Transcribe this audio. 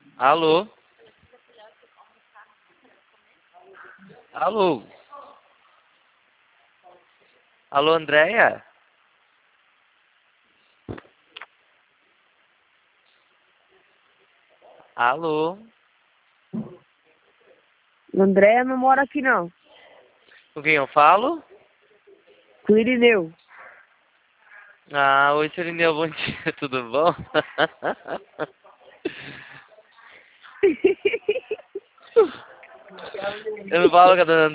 Alô? Alô? Alô, Andréia? Alô? Andréia não mora aqui não. Com quem eu falo? Com o Irineu. Ah, oi, Serineu, bom dia, tudo bom? Eu não falo com a dona